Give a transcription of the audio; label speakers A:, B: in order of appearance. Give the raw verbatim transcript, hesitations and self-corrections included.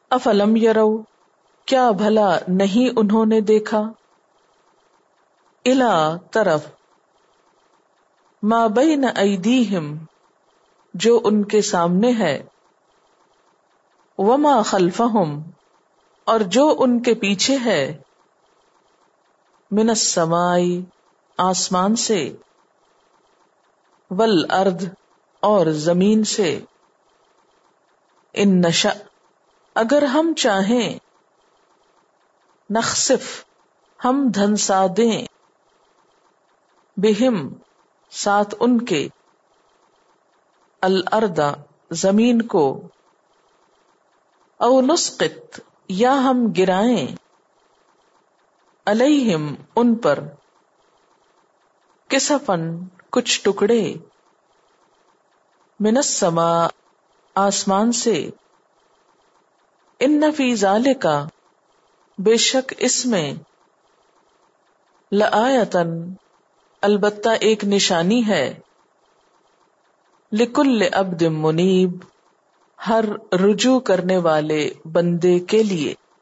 A: افلم یرو، کیا بھلا نہیں انہوں نے دیکھا، الا طرف، ما بین ایدیہم، جو ان کے سامنے ہے، وما خلفہم، اور جو ان کے پیچھے ہے، من السماء، آسمان سے، والارض، اور زمین سے، ان نشأ، اگر ہم چاہیں، نخسف، ہم دھنسا دیں، بہم، ساتھ ان کے، الارض، زمین کو، او نسقط، یا ہم گرائیں، علیہم، ان پر، کسفن، کچھ ٹکڑے، من السماء، آسمان سے، ان فی ذالک، بے شک اس میں، لآیۃً، البتہ ایک نشانی ہے، لکل عبد منیب، ہر رجوع کرنے والے بندے کے لیے۔